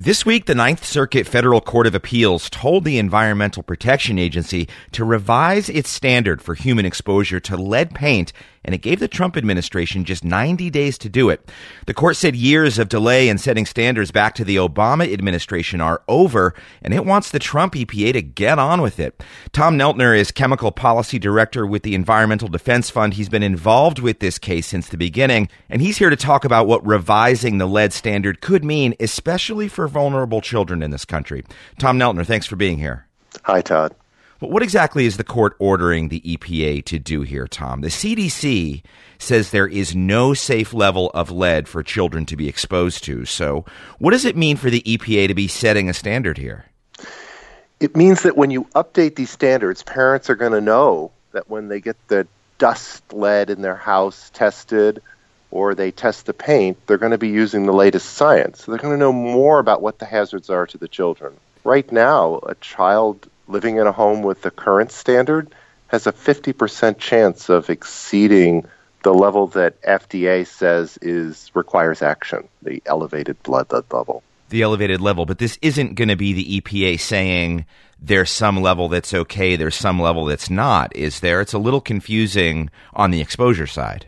This week, the Ninth Circuit Federal Court of Appeals told the Environmental Protection Agency to revise its standard for human exposure to lead paint, and it gave the Trump administration just 90 days to do it. The court said years of delay in setting standards back to the Obama administration are over, and it wants the Trump EPA to get on with it. Tom Neltner is Chemical Policy Director with the Environmental Defense Fund. He's been involved with this case since the beginning, and he's here to talk about what revising the lead standard could mean, especially for vulnerable children in this country. Tom Neltner, thanks for being here. Hi, Todd. But what exactly is the court ordering the EPA to do here, Tom? The CDC says there is no safe level of lead for children to be exposed to. So what does it mean for the EPA to be setting a standard here? It means that when you update these standards, parents are going to know that when they get the dust lead in their house tested or they test the paint, they're going to be using the latest science. So they're going to know more about what the hazards are to the children. Right now, a child living in a home with the current standard has a 50% chance of exceeding the level that FDA says requires action, the elevated blood level. The elevated level, but this isn't going to be the EPA saying there's some level that's okay, there's some level that's not, is there? It's a little confusing on the exposure side.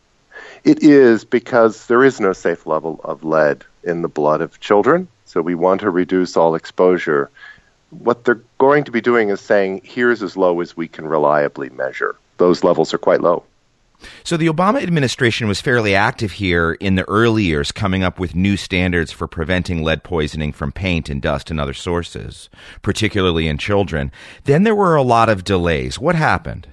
It is, because there is no safe level of lead in the blood of children, so we want to reduce all exposure. What they're going to be doing is saying, here's as low as we can reliably measure. Those levels are quite low. So the Obama administration was fairly active here in the early years, coming up with new standards for preventing lead poisoning from paint and dust and other sources, particularly in children. Then there were a lot of delays. What happened?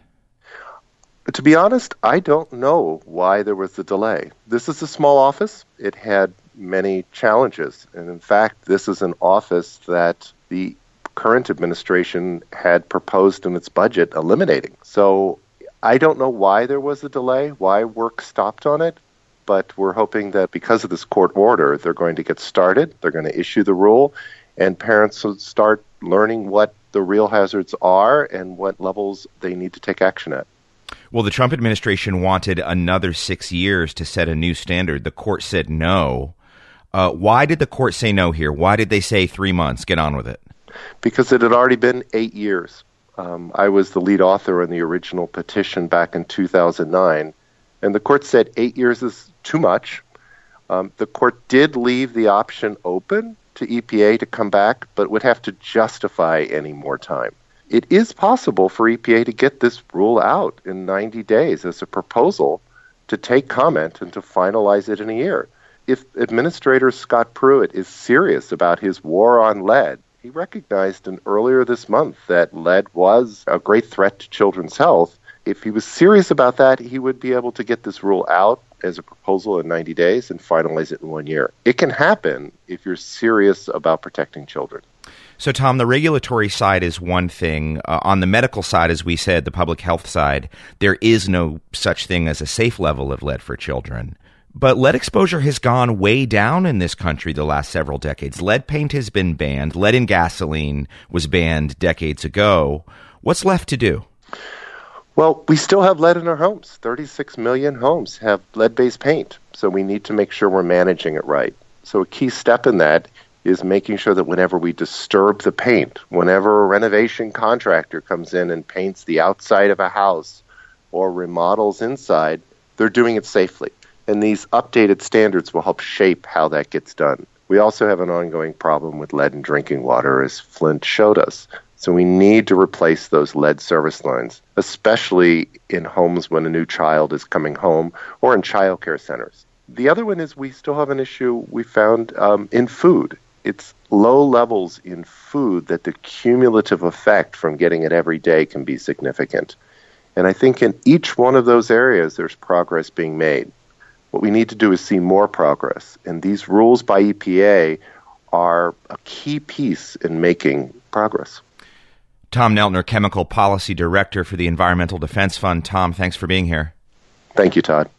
To be honest, I don't know why there was a delay. This is a small office. It had many challenges. And in fact, this is an office that the current administration had proposed in its budget eliminating. So I don't know why there was a delay, why work stopped on it, but we're hoping that because of this court order, they're going to get started, they're going to issue the rule, and parents will start learning what the real hazards are and what levels they need to take action at. Well, the Trump administration wanted another 6 years to set a new standard. The court said no. Why did the court say no here? Why did they say 3 months? Get on with it. Because it had already been 8 years. I was the lead author in the original petition back in 2009, and the court said 8 years is too much. The court did leave the option open to EPA to come back, but would have to justify any more time. It is possible for EPA to get this rule out in 90 days as a proposal to take comment and to finalize it in a year. If Administrator Scott Pruitt is serious about his war on lead, he recognized earlier this month that lead was a great threat to children's health. If he was serious about that, he would be able to get this rule out as a proposal in 90 days and finalize it in 1 year. It can happen if you're serious about protecting children. So, Tom, the regulatory side is one thing. On the medical side, as we said, the public health side, there is no such thing as a safe level of lead for children. But lead exposure has gone way down in this country the last several decades. Lead paint has been banned. Lead in gasoline was banned decades ago. What's left to do? Well, we still have lead in our homes. 36 million homes have lead-based paint, so we need to make sure we're managing it right. So a key step in that is making sure that whenever we disturb the paint, whenever a renovation contractor comes in and paints the outside of a house or remodels inside, they're doing it safely. And these updated standards will help shape how that gets done. We also have an ongoing problem with lead in drinking water, as Flint showed us. So we need to replace those lead service lines, especially in homes when a new child is coming home or in child care centers. The other one is we still have an issue we found in food. It's low levels in food that the cumulative effect from getting it every day can be significant. And I think in each one of those areas, there's progress being made. What we need to do is see more progress. And these rules by EPA are a key piece in making progress. Tom Neltner, Chemical Policy Director for the Environmental Defense Fund. Tom, thanks for being here. Thank you, Todd.